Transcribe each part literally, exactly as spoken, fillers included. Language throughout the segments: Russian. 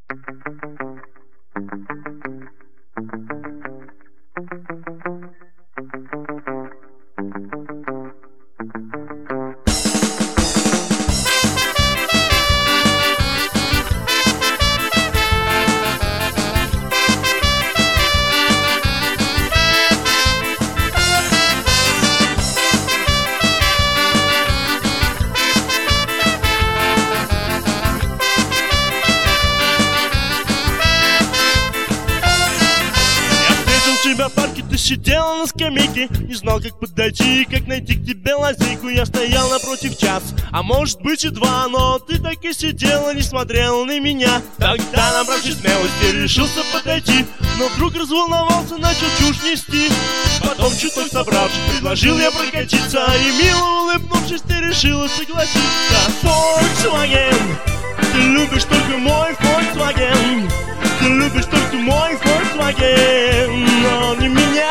В парке ты сидела на скамейке, не знал, как подойти, как найти к тебе лазейку. Я стоял напротив час, а может быть и два, но ты так и сидела, не смотрела на меня. Тогда, набравшись смелости, решился подойти, но вдруг разволновался, начал чушь нести. Потом, чуток собравшись, предложил я прокатиться, и мило улыбнувшись, ты решила согласиться. Volkswagen, ты любишь только мой Volkswagen, ты любишь только мой Volkswagen, но не меня.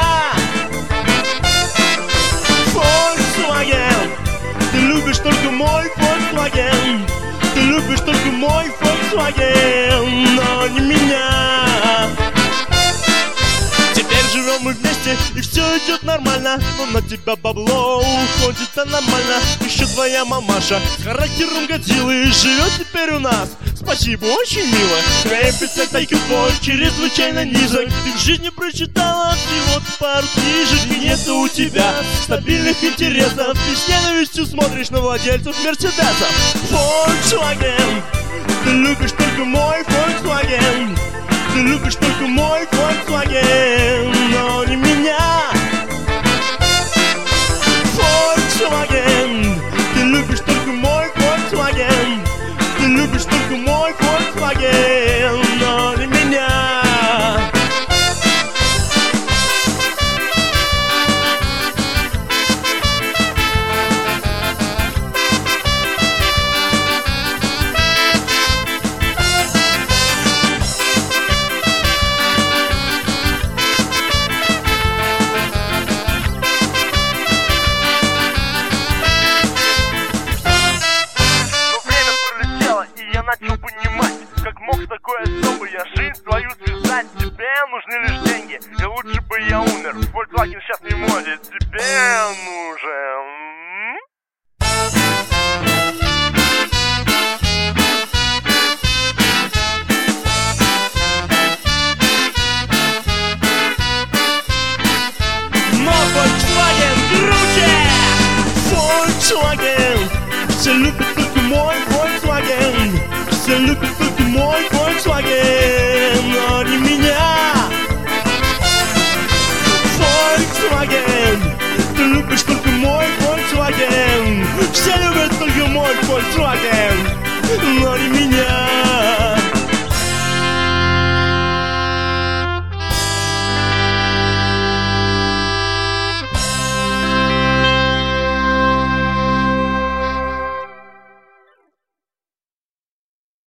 Volkswagen, ты любишь только мой Volkswagen, ты любишь только мой Volkswagen, но не меня. Теперь живем мы вместе, и все идет нормально, но на тебя бабло уходит аномально. Еще твоя мамаша с характером Годзиллы живет теперь у нас. Спасибо, очень мило. Коэффициент ай кью твой чрезвычайно низок. Ты в жизни прочитала всего пару книжек, и нету у тебя стабильных интересов. Ты с ненавистью смотришь на владельцев мерседесов. Volkswagen, ты любишь только мой Volkswagen, ты любишь только мой Volkswagen, но не меня. Volkswagen, ты любишь только мой Volkswagen, ты любишь только мой Volkswagen, но не меня. Начал понимать, как мог с такой особой я жизнь твою связать. Тебе нужны лишь деньги, и лучше бы я умер. Volkswagen сейчас не может, тебе нужен. Но Volkswagen круче! Volkswagen, все любят только мой Volkswagen, все любят только мой Volkswagen, но не меня. Volkswagen, ты любишь только мой Volkswagen, все любят только мой Volkswagen, но не меня.